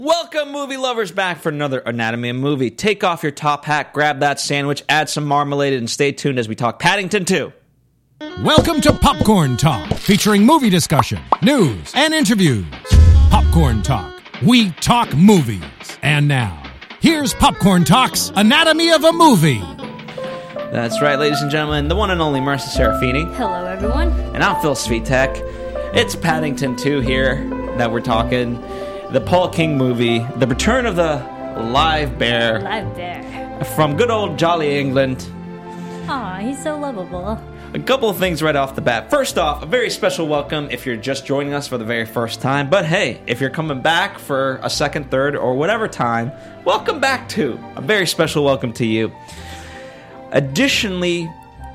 Welcome, movie lovers, back for another Anatomy of a Movie. Take off your top hat, grab that sandwich, add some marmalade, and stay tuned as we talk Paddington 2. Welcome to Popcorn Talk, featuring movie discussion, news, and interviews. Popcorn Talk. We talk movies. And now, here's Popcorn Talk's Anatomy of a Movie. That's right, ladies and gentlemen, the one and only Marissa Serafini. Hello, everyone. And I'm Phil Svitek. It's Paddington 2 here that we're talking. The Paul King movie, The Return of the Live Bear. Live Bear. From good old jolly England. Aw, he's so lovable. A couple of things right off the bat. First off, a very special welcome if you're just joining us for the very first time. But hey, if you're coming back for a second, third, or whatever time, welcome back too. A very special welcome to you. Additionally,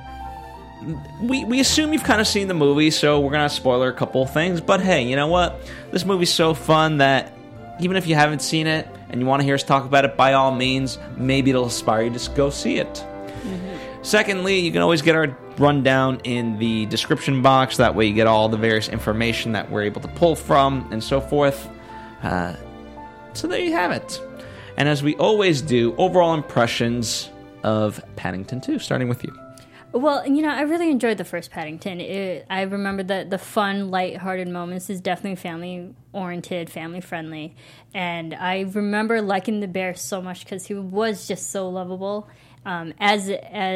we assume you've kind of seen the movie, so we're going to spoiler a couple of things. But hey, you know what? This movie's so fun that even if you haven't seen it and you want to hear us talk about it, by all means, maybe it'll inspire you to go see it. Mm-hmm. Secondly, you can always get our rundown in the description box. That way you get all the various information that we're able to pull from and so forth. So there you have it. And as we always do, overall impressions of Paddington 2, starting with you. Well, you know, I really enjoyed the first Paddington. I remember that the fun, light-hearted moments is definitely family-oriented, family-friendly. And I remember liking the bear so much because he was just so lovable as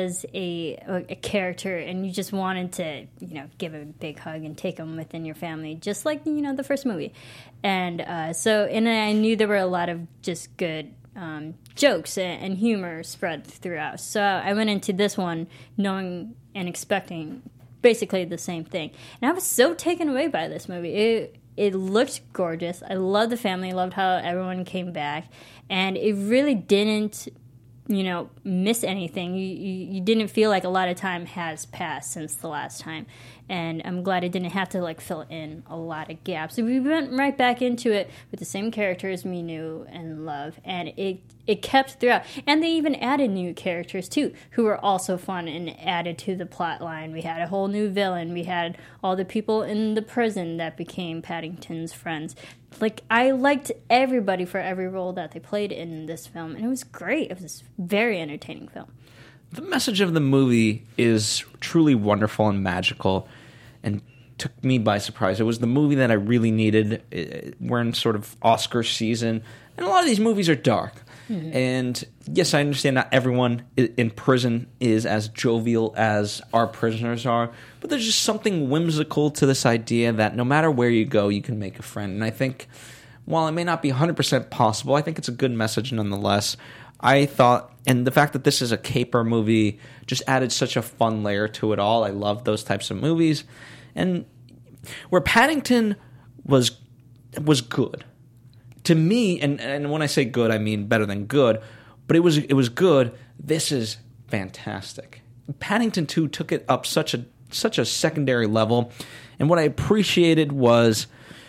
a character. And you just wanted to, you know, give him a big hug and take him within your family, just like, you know, the first movie. And and I knew there were a lot of just good jokes and humor spread throughout. So I went into this one knowing and expecting basically the same thing. And I was so taken away by this movie. It looked gorgeous. I loved the family. I loved how everyone came back. And it really didn't, you know, miss anything. You didn't feel like a lot of time has passed since the last time. And I'm glad it didn't have to, like, fill in a lot of gaps. We went right back into it with the same characters we knew and loved. And it kept throughout. And they even added new characters, too, who were also fun and added to the plot line. We had a whole new villain. We had all the people in the prison that became Paddington's friends. Like, I liked everybody for every role that they played in this film. And it was great. It was a very entertaining film. The message of the movie is truly wonderful and magical and took me by surprise. It was the movie that I really needed. We're in sort of Oscar season, and a lot of these movies are dark. Mm-hmm. And yes, I understand not everyone in prison is as jovial as our prisoners are, but there's just something whimsical to this idea that no matter where you go, you can make a friend. And I think, while it may not be 100% possible, I think it's a good message nonetheless. I thought, and the fact that this is a caper movie just added such a fun layer to it all. I love those types of movies. And where Paddington was good. To me, and when I say good, I mean better than good, but it was good. This is fantastic. Paddington 2 took it up such a secondary level, and what I appreciated was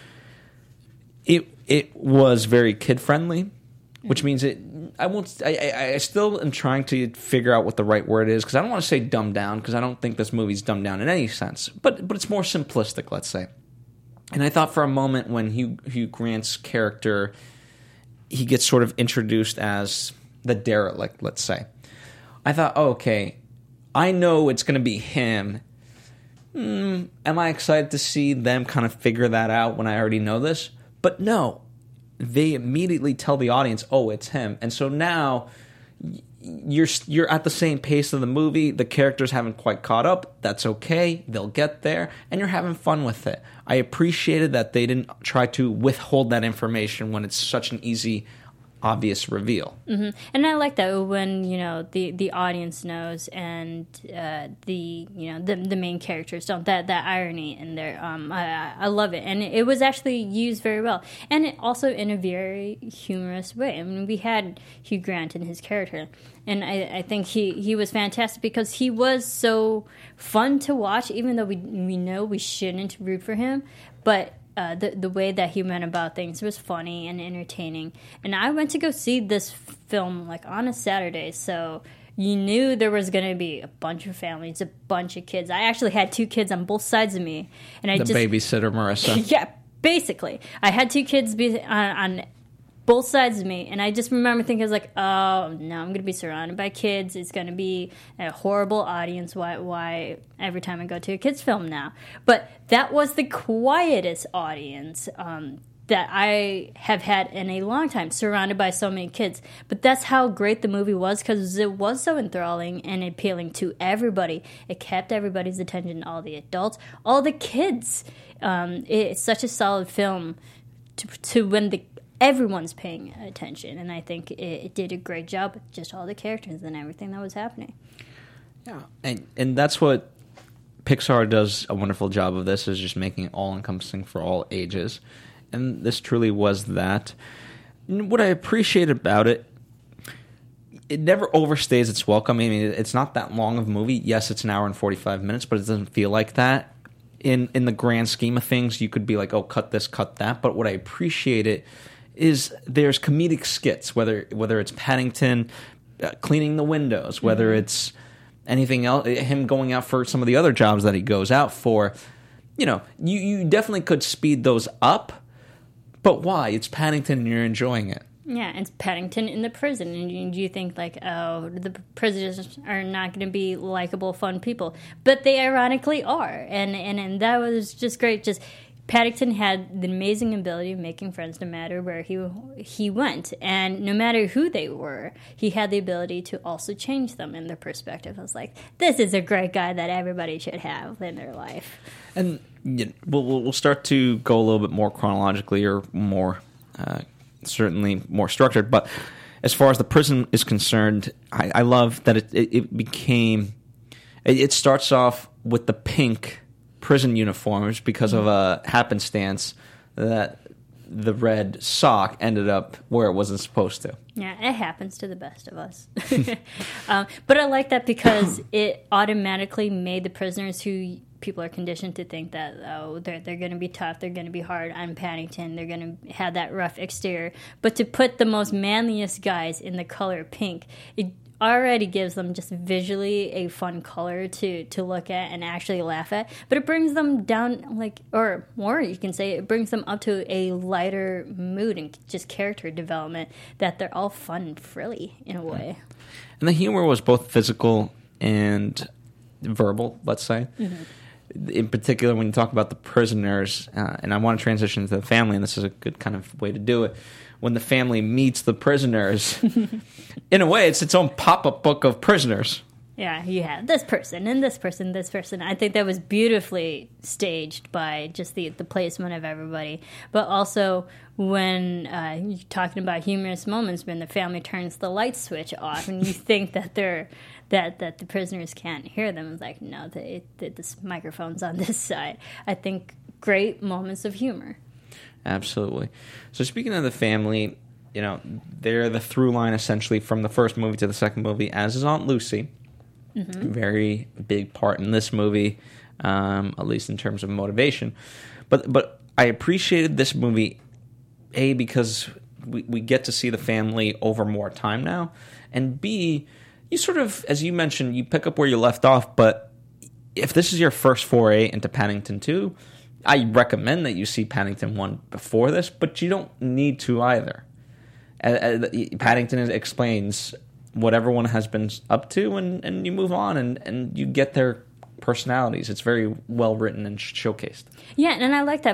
it was very kid-friendly, which means I still am trying to figure out what the right word is, because I don't want to say dumbed down, because I don't think this movie's dumbed down in any sense, but it's more simplistic, let's say. And I thought for a moment when Hugh Grant's character, he gets sort of introduced as the derelict, let's say. I thought, oh, okay, I know it's going to be him. Am I excited to see them kind of figure that out when I already know this? But no. They immediately tell the audience, oh, it's him. And so now you're at the same pace of the movie. The characters haven't quite caught up. That's okay. They'll get there. And you're having fun with it. I appreciated that they didn't try to withhold that information when it's such an easy, obvious reveal. Mm-hmm. And I like that when, you know, the audience knows and the main characters don't. That irony in there, I love it, and it was actually used very well, and it also in a very humorous way. I mean, we had Hugh Grant and his character, and I think he was fantastic because he was so fun to watch, even though we know we shouldn't root for him, but the way that he went about things was funny and entertaining. And I went to go see this film like on a Saturday, so you knew there was going to be a bunch of families, a bunch of kids. I actually had 2 kids on both sides of me, and babysitter Marissa. Yeah, basically, I had 2 kids on both sides of me, and I just remember thinking, I was like, oh no, I'm going to be surrounded by kids. It's going to be a horrible audience. Why every time I go to a kids film now? But that was the quietest audience that I have had in a long time, surrounded by so many kids. But that's how great the movie was, because it was so enthralling and appealing to everybody. It kept everybody's attention, all the adults, all the kids. It's such a solid film to when everyone's paying attention, and I think it did a great job with just all the characters and everything that was happening. Yeah, and that's what Pixar does a wonderful job of. This is just making it all-encompassing for all ages. And this truly was that. And what I appreciate about it, it never overstays its welcome. I mean, it's not that long of a movie. Yes, it's an hour and 45 minutes, but it doesn't feel like that. In the grand scheme of things, you could be like, oh, cut this, cut that. But what I appreciate it is there's comedic skits, whether it's Paddington cleaning the windows, whether it's anything else, him going out for some of the other jobs that he goes out for. You definitely could speed those up. But why? It's Paddington and you're enjoying it. Yeah, it's Paddington in the prison. And you think, like, oh, the prisoners are not going to be likable, fun people. But they ironically are. And that was just great. Just Paddington had the amazing ability of making friends no matter where he went. And no matter who they were, he had the ability to also change them in their perspective. I was like, this is a great guy that everybody should have in their life. And we'll start to go a little bit more chronologically, or more certainly more structured. But as far as the prison is concerned, I love that it became. It starts off with the pink prison uniforms because of a happenstance that the red sock ended up where it wasn't supposed to. Yeah, it happens to the best of us. But I like that because it automatically made the prisoners who people are conditioned to think that, oh, they're going to be tough, they're going to be hard on Paddington, they're going to have that rough exterior. But to put the most manliest guys in the color pink, it already gives them just visually a fun color to look at and actually laugh at. But it brings them down, or more, you can say, it brings them up to a lighter mood and just character development, that they're all fun and frilly in a way. And the humor was both physical and verbal, let's say. Mm-hmm. In particular, when you talk about the prisoners, and I want to transition to the family, and this is a good kind of way to do it. When the family meets the prisoners, in a way, it's its own pop-up book of prisoners. Yeah, you have this person and this person, this person. I think that was beautifully staged by just the placement of everybody. But also, when you're talking about humorous moments, when the family turns the light switch off, and you think that that the prisoners can't hear them, it's like, no, this microphone's on this side. I think great moments of humor. Absolutely. So speaking of the family, they're the through line essentially from the first movie to the second movie, as is Aunt Lucy. Mm-hmm. Very big part in this movie, at least in terms of motivation. But I appreciated this movie, A, because we get to see the family over more time now, and B, you sort of, as you mentioned, you pick up where you left off, but if this is your first foray into Paddington 2, I recommend that you see Paddington 1 before this, but you don't need to either. Paddington explains what everyone has been up to, and you move on, and you get their personalities. It's very well written and showcased. Yeah, and I like that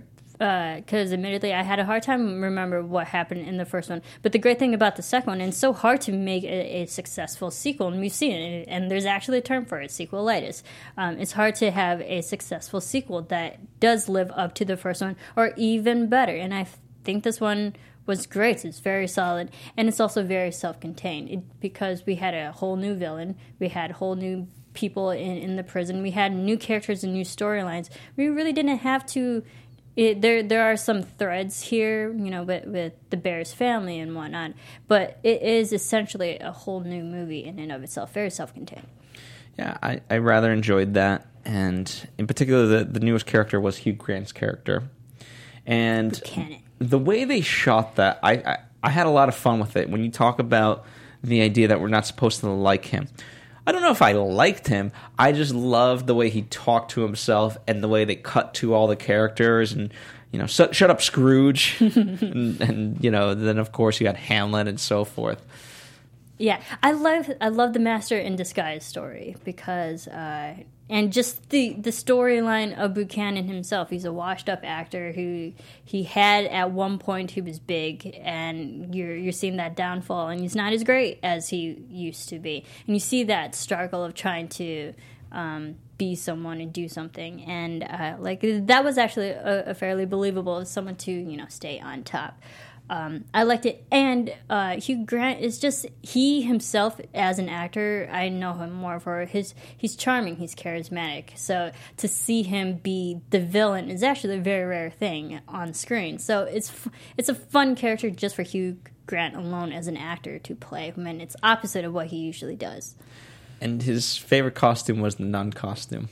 because admittedly I had a hard time remember what happened in the first one. But the great thing about the second one, and it's so hard to make a successful sequel, and we've seen it, and there's actually a term for it, sequelitis. It's hard to have a successful sequel that does live up to the first one, or even better. And I think this one was great. It's very solid, and it's also very self-contained because we had a whole new villain, we had whole new people in the prison, we had new characters and new storylines. We really didn't have to. There are some threads here, with the Bears family and whatnot, but it is essentially a whole new movie in and of itself, very self-contained. Yeah, I rather enjoyed that, and in particular, the newest character was Hugh Grant's character, and Buchanan. The way they shot that, I had a lot of fun with it. When you talk about the idea that we're not supposed to like him, I don't know if I liked him. I just loved the way he talked to himself and the way they cut to all the characters. And, shut up, Scrooge, and then of course you got Hamlet and so forth. Yeah, I love the Master in Disguise story because and just the storyline of Buchanan himself. He's a washed up actor who he had at one point he was big, and you're seeing that downfall, and he's not as great as he used to be, and you see that struggle of trying to be someone and do something, and that was actually a fairly believable as someone to stay on top. I liked it, and Hugh Grant is just he himself as an actor. I know him more for he's charming, he's charismatic. So to see him be the villain is actually a very rare thing on screen. So it's a fun character just for Hugh Grant alone as an actor to play. I mean, it's opposite of what he usually does. And his favorite costume was the nun costume.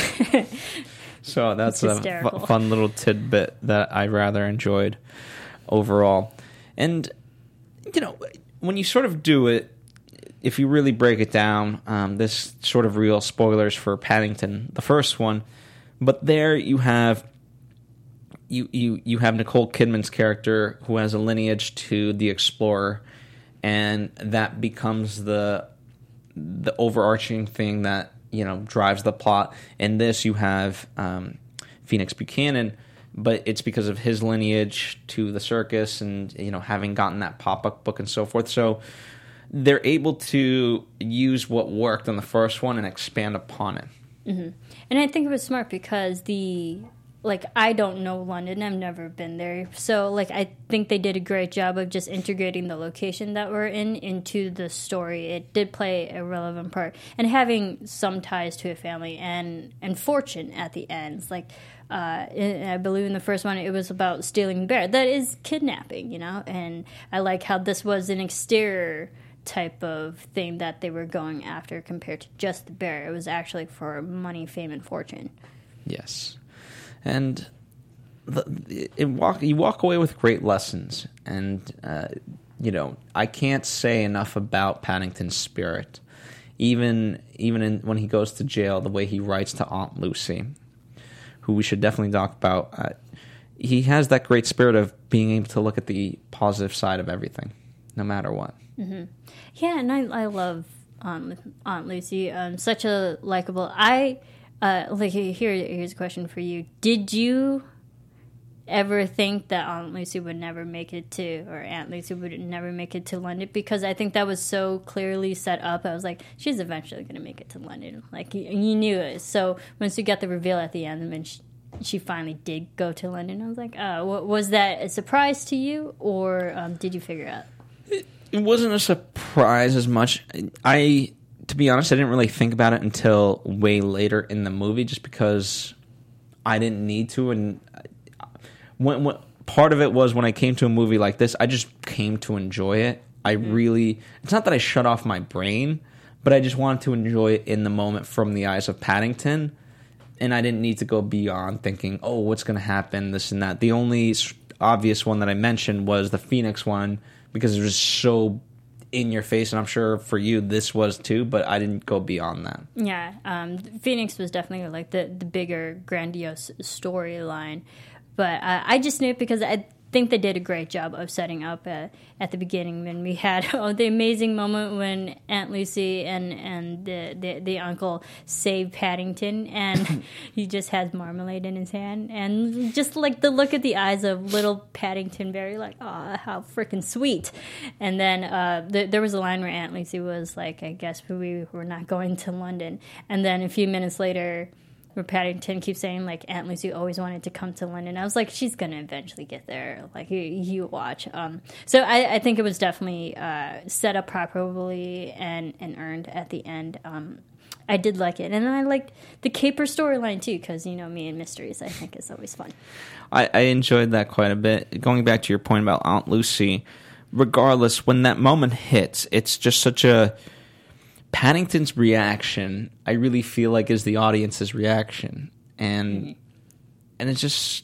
So that's a fun little tidbit that I rather enjoyed overall. And when you sort of do it, if you really break it down, this sort of real spoilers for Paddington, the first one, but there you have you have Nicole Kidman's character who has a lineage to the explorer, and that becomes the overarching thing that drives the plot. In this you have Phoenix Buchanan, but it's because of his lineage to the circus and having gotten that pop-up book and so forth. So they're able to use what worked on the first one and expand upon it. Mm-hmm. And I think it was smart because I don't know London. I've never been there. So, I think they did a great job of just integrating the location that we're in into the story. It did play a relevant part. And having some ties to a family and fortune at the end. I believe in the first one, it was about stealing bear. That is kidnapping, And I like how this was an exterior type of thing that they were going after compared to just the bear. It was actually for money, fame, and fortune. Yes. And you walk away with great lessons, and I can't say enough about Paddington's spirit. Even when he goes to jail, the way he writes to Aunt Lucy, who we should definitely talk about. He has that great spirit of being able to look at the positive side of everything, no matter what. Mm-hmm. Yeah, and I love Aunt Lucy. Such a likable. Here's a question for you. Did you ever think that Aunt Lucy would never make it to, or Aunt Lucy would never make it to London? Because I think that was so clearly set up. I was like, she's eventually going to make it to London. You knew it. So once you got the reveal at the end, and she finally did go to London, I was like, oh, was that a surprise to you, or did you figure it out? It wasn't a surprise as much. To be honest, I didn't really think about it until way later in the movie, just because I didn't need to. And when part of it was when I came to a movie like this, I just came to enjoy it. It's not that I shut off my brain, but I just wanted to enjoy it in the moment from the eyes of Paddington. And I didn't need to go beyond thinking, oh, what's going to happen, this and that. The only obvious one that I mentioned was the Phoenix one, because it was so in your face, and I'm sure for you this was too, but I didn't go beyond that. Yeah, Phoenix was definitely the bigger, grandiose storyline, but I just knew it because I think they did a great job of setting up at the beginning. When we had the amazing moment when Aunt Lucy and the uncle save Paddington, and he just has marmalade in his hand, and just the look at the eyes of little Paddington, very oh, how freaking sweet. And then there was a line where Aunt Lucy was like, I guess we were not going to London, and then a few minutes later, where Paddington keeps saying, Aunt Lucy always wanted to come to London. I was like, she's going to eventually get there. You watch. So I think it was definitely set up properly and earned at the end. I did like it. And then I liked the Caper storyline, too, because, me and mysteries, I think, is always fun. I enjoyed that quite a bit. Going back to your point about Aunt Lucy, regardless, when that moment hits, it's just such a... Paddington's reaction, I really feel like, is the audience's reaction, and it's just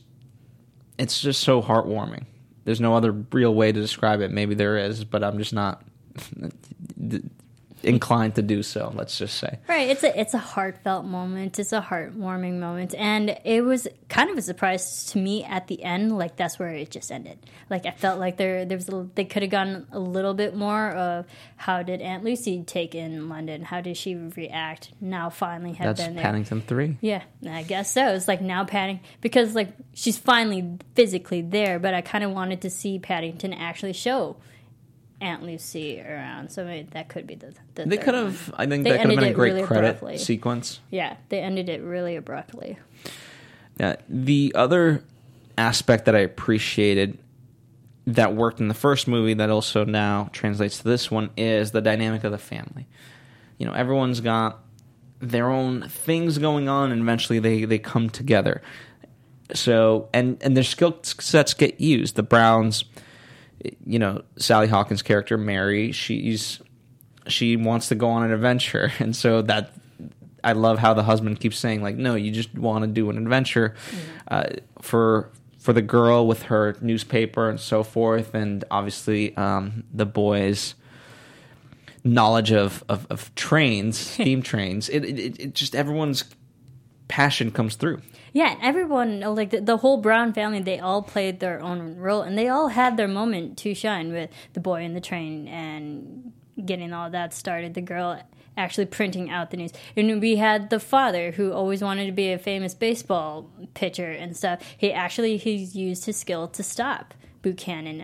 so heartwarming. There's no other real way to describe it. Maybe there is, but I'm just not. inclined to do so. Let's just say. Right, it's a heartfelt moment. It's a heartwarming moment, and it was kind of a surprise to me at the end. Like that's where it just ended. Like I felt like they could have gone a little bit more of how did Aunt Lucy take in London? How did she react? Now finally have That's been there. Paddington 3. Yeah, I guess so. It's like now because like she's finally physically there, but I kind of wanted to see Paddington actually show Aunt Lucy around, so maybe that could be the They third could one. have. I think They that could have ended been a it great really credit abruptly. sequence. Yeah, they ended it really abruptly. The other aspect that I appreciated that worked in the first movie that also now translates to this one is the dynamic of the family. You know, everyone's got their own things going on, and eventually they come together. So, and their skill sets get used. The Browns, you know, Sally Hawkins' character, Mary, she wants to go on an adventure. And so that, I love how the husband keeps saying, like, no, you just want to do an adventure. For the girl with her newspaper and so forth, and obviously the boys' knowledge of trains, steam trains, it just, everyone's passion comes through. Yeah, everyone, like the whole Brown family, they all played their own role, and they all had their moment to shine with the boy in the train and getting all that started, the girl actually printing out the news. And we had the father who always wanted to be a famous baseball pitcher and stuff. He's used his skill to stop Buchanan.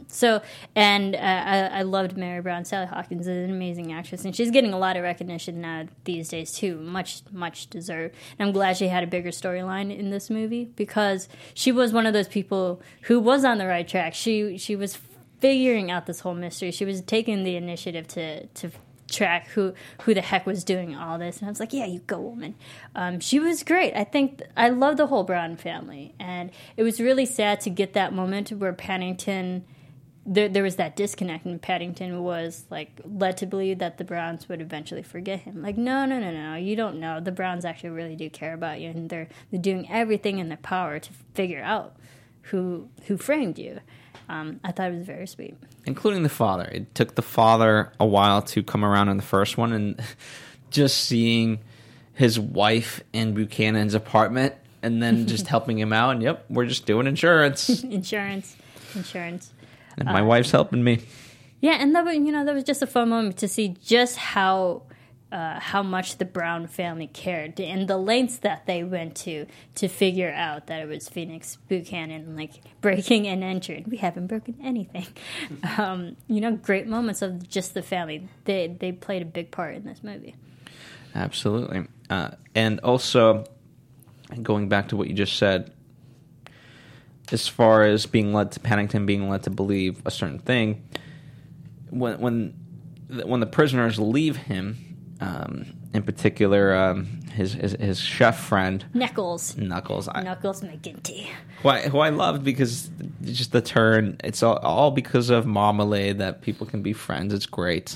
I loved Mary Brown. Sally Hawkins is an amazing actress, and she's getting a lot of recognition now these days too. Much deserved. And I'm glad she had a bigger storyline in this movie, because she was one of those people who was on the right track. She was figuring out this whole mystery. She was taking the initiative to track who the heck was doing all this, and I was like, yeah, you go, woman. She was great. I love the whole Brown family, and it was really sad to get that moment where Paddington, there was that disconnect, and Paddington was like led to believe that the Browns would eventually forget him. Like, no, you don't know. The Browns actually really do care about you, and they're doing everything in their power to figure out who framed you. I thought it was very sweet. Including the father. It took the father a while to come around in the first one, and just seeing his wife in Buchanan's apartment and then just helping him out, and yep, we're just doing insurance. Insurance. And my wife's helping me. Yeah, and that was just a fun moment to see just how much the Brown family cared, and the lengths that they went to figure out that it was Phoenix Buchanan, like breaking and entering. We haven't broken anything. Great moments of just the family. They played a big part in this movie. Absolutely. And also, going back to what you just said, as far as Paddington being led to believe a certain thing, when the prisoners leave him, in particular, his chef friend Knuckles McGinty, McGinty, who I loved, because just the turn. It's all because of Marmalade that people can be friends. It's great.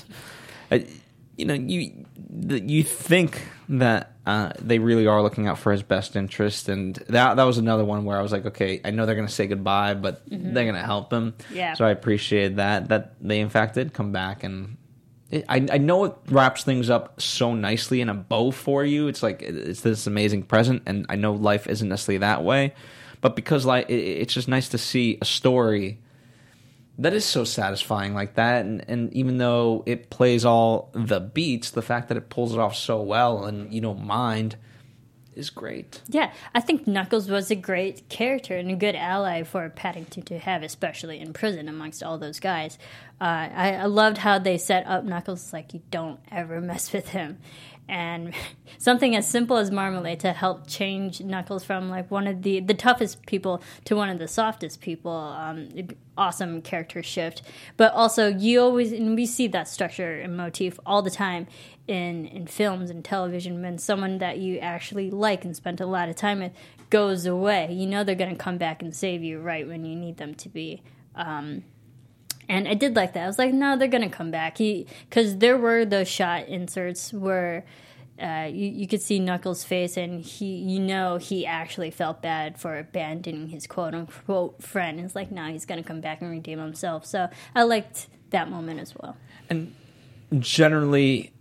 You think that they really are looking out for his best interest, and that was another one where I was like, okay, I know they're going to say goodbye, but they're going to help him. Yeah. So I appreciated that they in fact did come back, and I know it wraps things up so nicely in a bow for you. It's like it's this amazing present, and I know life isn't necessarily that way, but because it's just nice to see a story that is so satisfying like that, and even though it plays all the beats, the fact that it pulls it off so well and you don't mind is great. Yeah, I think Knuckles was a great character and a good ally for Paddington to have, especially in prison amongst all those guys. I loved how they set up Knuckles like you don't ever mess with him. And something as simple as Marmalade to help change Knuckles from like one of the toughest people to one of the softest people. Awesome character shift. But also we see that structure and motif all the time in films and television, when someone that you actually like and spent a lot of time with goes away. You know they're going to come back and save you right when you need them to be. And I did like that. I was like, no, they're going to come back. Because there were those shot inserts where you could see Knuckles' face, and he actually felt bad for abandoning his quote-unquote friend. It's like, no, he's going to come back and redeem himself. So I liked that moment as well. And generally,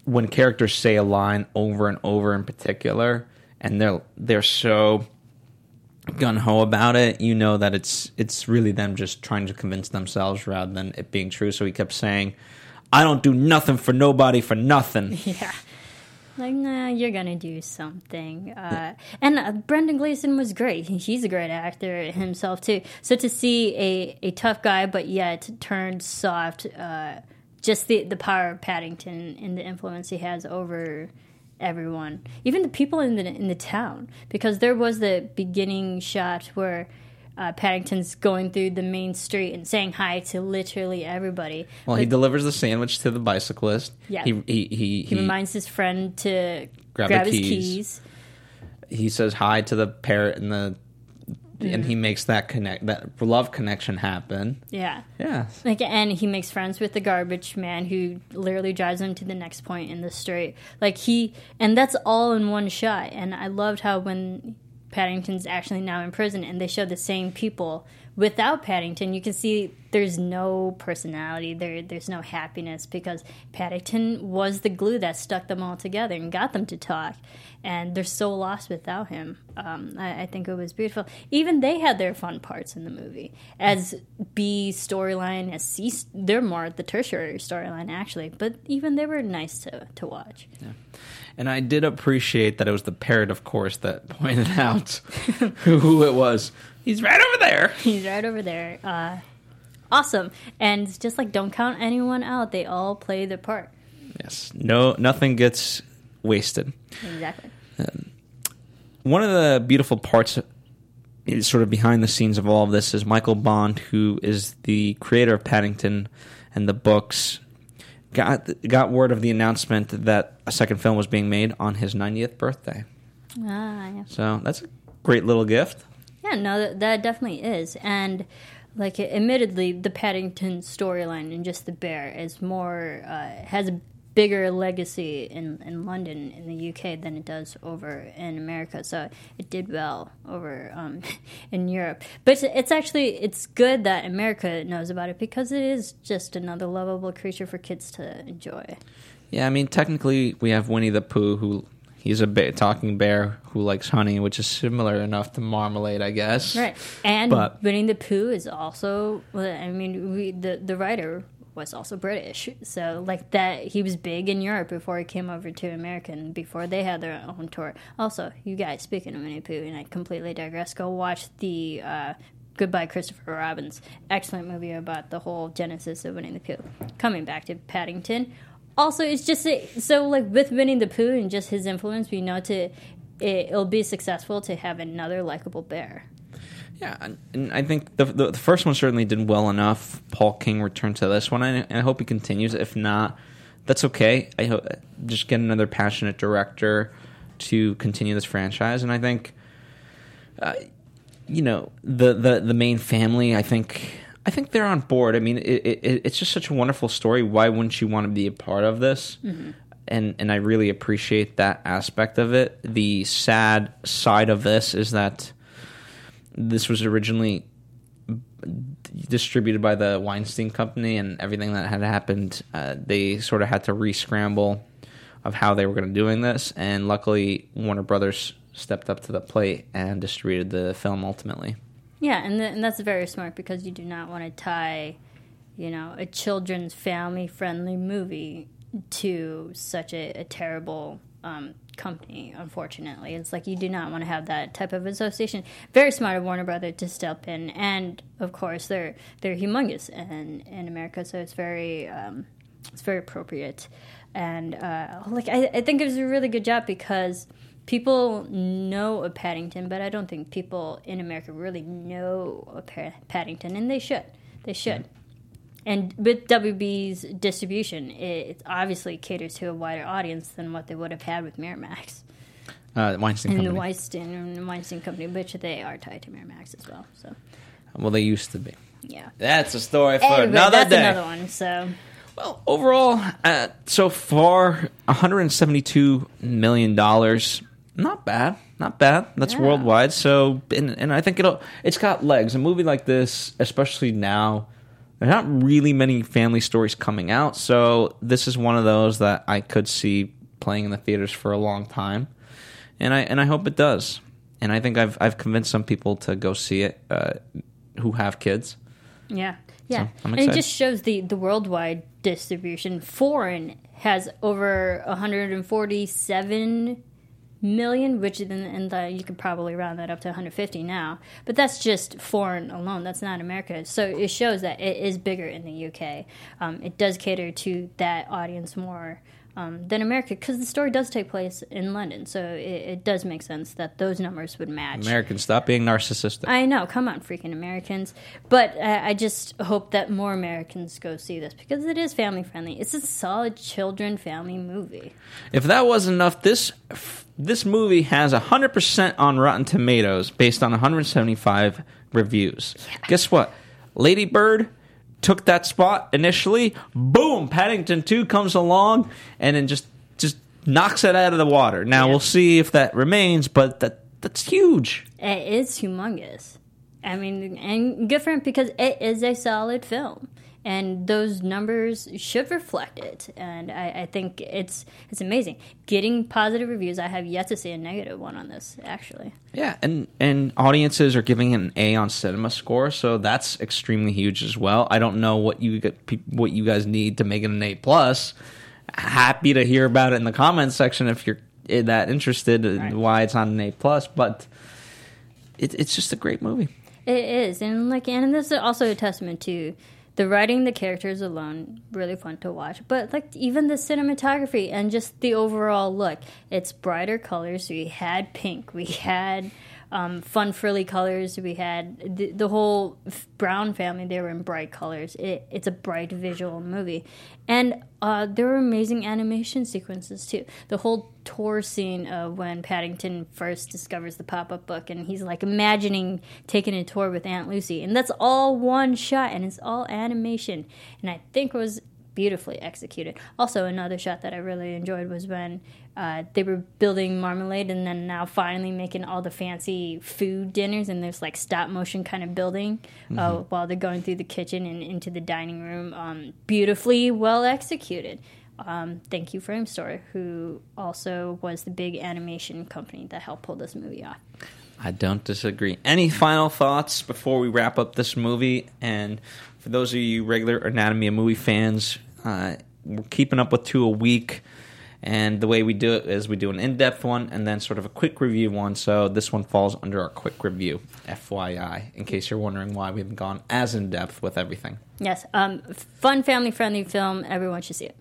when characters say a line over and over in particular, and they're so gung-ho about it, you know that it's really them just trying to convince themselves rather than it being true. So he kept saying, I don't do nothing for nobody for nothing. Yeah. Like, nah, you're going to do something. And Brendan Gleeson was great. He's a great actor himself, too. So to see a tough guy, but yet turned soft, just the power of Paddington and the influence he has over everyone, even the people in the town, because there was the beginning shot where Paddington's going through the main street and saying hi to literally everybody. Well, he delivers the sandwich to the bicyclist. Yeah, he reminds his friend to grab his the keys. He says hi to the parrot and he makes that love connection happen. Yeah. Yeah. Like, and he makes friends with the garbage man who literally drives him to the next point in the street. And that's all in one shot. And I loved how when Paddington's actually now in prison and they show the same people without Paddington, you can see there's no personality, there's no happiness, because Paddington was the glue that stuck them all together and got them to talk, and they're so lost without him. I think it was beautiful. Even they had their fun parts in the movie. As B storyline, as C, they're more the tertiary storyline actually, but even they were nice to watch. Yeah. And I did appreciate that it was the parrot, of course, that pointed out who it was. He's right over there. He's right over there. Awesome. And just like, don't count anyone out. They all play their part. Yes. No, nothing gets wasted. Exactly. One of the beautiful parts is sort of behind the scenes of all of this is Michael Bond, who is the creator of Paddington and the books, got word of the announcement that a second film was being made on his 90th birthday. Yeah. So that's a great little gift. Yeah, no, that definitely is. And, like, admittedly, the Paddington storyline and just the bear is more, has a bigger legacy in London, in the UK, than it does over in America. So it did well over in Europe. But it's good that America knows about it, because it is just another lovable creature for kids to enjoy. Yeah, I mean, technically, we have Winnie the Pooh, he's a talking bear who likes honey, which is similar enough to marmalade, I guess. Right. And Winnie the Pooh is also, I mean, the writer was also British. So, like, that, he was big in Europe before he came over to America and before they had their own tour. Also, you guys, speaking of Winnie the Pooh, and I completely digress, go watch the Goodbye Christopher Robin. Excellent movie about the whole genesis of Winnie the Pooh. Coming back to Paddington. Also, it's just so, like, with Winnie the Pooh and just his influence, we know it'll be successful to have another likable bear. Yeah, and I think the first one certainly did well enough. Paul King returned to this one, and I hope he continues. If not, that's okay. I hope just get another passionate director to continue this franchise. And I think, the main family, I think they're on board. I mean, it's just such a wonderful story. Why wouldn't you want to be a part of this? Mm-hmm. And I really appreciate that aspect of it. The sad side of this is that this was originally distributed by the Weinstein Company, and everything that had happened, they sort of had to re-scramble of how they were going to doing this. And luckily, Warner Brothers stepped up to the plate and distributed the film ultimately. Yeah, and that's very smart, because you do not want to tie, a children's family-friendly movie to such a terrible company, unfortunately. It's like you do not want to have that type of association. Very smart of Warner Brothers to step in, and of course they're humongous in America, so it's very appropriate. And I think it was a really good job, because people know of Paddington, but I don't think people in America really know of Paddington, and they should. Yeah. And with WB's distribution, it obviously caters to a wider audience than what they would have had with Miramax. Weinstein Company. And the Weinstein Company, which they are tied to Miramax as well. So. Well, they used to be. Yeah. That's a story for another day. That's another one, so. Well, overall, so far, $172 million. Not bad. That's worldwide. So, and I think it's got legs. A movie like this, especially now there's not really many family stories coming out, so this is one of those that I could see playing in the theaters for a long time, and I hope it does. And I think I've convinced some people to go see it who have kids. Yeah. So I'm and excited. it just shows the worldwide distribution. Foreign has over 147 million, which you could probably round that up to 150 now. But that's just foreign alone. That's not America. So it shows that it is bigger in the UK. It does cater to that audience more than America, because the story does take place in London. So it does make sense that those numbers would match. Americans, stop being narcissistic. I know, come on, freaking Americans. But I just hope that more Americans go see this, because it is family friendly. It's a solid children family movie. If that wasn't enough, this movie has 100% on Rotten Tomatoes based on 175 reviews. Yeah. Guess what? Lady Bird took that spot initially. Boom! Paddington 2 comes along and then just knocks it out of the water. Now we'll see if that remains, but that's huge. It is humongous. I mean, and good for him, because it is a solid film, and those numbers should reflect it. And I think it's amazing. Getting positive reviews, I have yet to see a negative one on this, actually. Yeah, and audiences are giving it an A on Cinema Score, so that's extremely huge as well. I don't know what you guys need to make it an A+. Happy to hear about it in the comments section if you're that interested in why it's not an A+. But it's just a great movie. It is, and this is also a testament to the writing, the characters alone, really fun to watch. But even the cinematography and just the overall look, it's brighter colors. We had pink, we had fun frilly colors, we had the whole Brown family. They were in bright colors. It's a bright visual movie, and there were amazing animation sequences too. The whole tour scene of when Paddington first discovers the pop-up book, and he's imagining taking a tour with Aunt Lucy, and that's all one shot, and it's all animation, and I think it was beautifully executed. Also, another shot that I really enjoyed was when they were building Marmalade, and then now finally making all the fancy food dinners, and there's stop motion kind of building while they're going through the kitchen and into the dining room. Beautifully well executed. Thank you, Framestore, who also was the big animation company that helped pull this movie off. I don't disagree. Any final thoughts before we wrap up this movie? And for those of you regular Anatomy of Movie fans, we're keeping up with 2 a week. And the way we do it is we do an in-depth one and then sort of a quick review one. So this one falls under our quick review, FYI, in case you're wondering why we haven't gone as in-depth with everything. Yes. Fun, family-friendly film. Everyone should see it.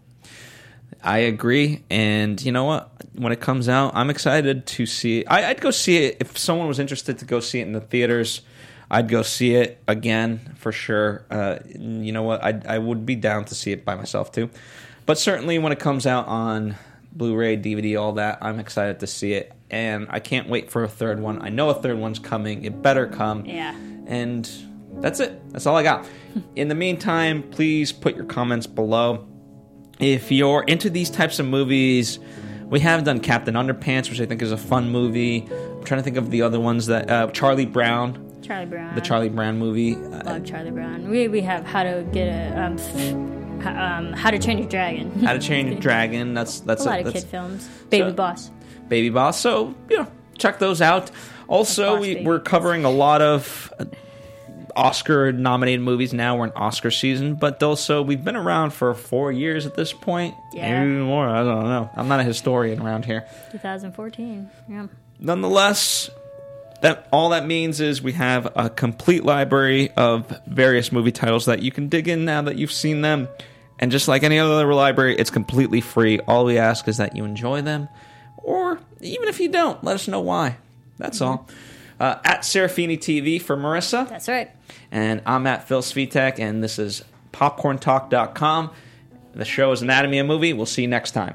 I agree, and you know what? When it comes out, I'm excited to see it. I'd go see it if someone was interested to go see it in the theaters. I'd go see it again for sure. You know what? I would be down to see it by myself too. But certainly when it comes out on Blu-ray, DVD, all that, I'm excited to see it, and I can't wait for a third one. I know a third one's coming. It better come. Yeah. And that's it. That's all I got. In the meantime, please put your comments below. If you're into these types of movies, we have done Captain Underpants, which I think is a fun movie. I'm trying to think of the other ones that Charlie Brown. The Charlie Brown movie. Love Charlie Brown. We have How to Get a How to Train Your Dragon. How to Train Your Dragon. That's a lot of kid films. Baby Boss. So check those out. Also, we're covering a lot of Oscar-nominated movies now. We're in Oscar season, but also we've been around for 4 years at this point. Yeah. Maybe more. I don't know. I'm not a historian around here. 2014. Yeah. Nonetheless, all that means is we have a complete library of various movie titles that you can dig in now that you've seen them. And just like any other library, it's completely free. All we ask is that you enjoy them, or even if you don't, let us know why. That's all. At Serafini TV for Marissa. That's right. And I'm at Phil Svitek, and this is PopcornTalk.com. The show is Anatomy of Movie. We'll see you next time.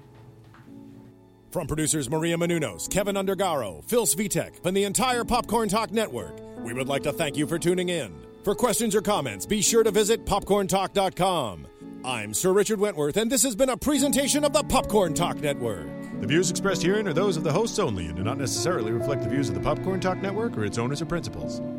From producers Maria Menounos, Kevin Undergaro, Phil Svitek, and the entire Popcorn Talk Network, we would like to thank you for tuning in. For questions or comments, be sure to visit PopcornTalk.com. I'm Sir Richard Wentworth, and this has been a presentation of the Popcorn Talk Network. The views expressed herein are those of the hosts only and do not necessarily reflect the views of the Popcorn Talk Network or its owners or principals.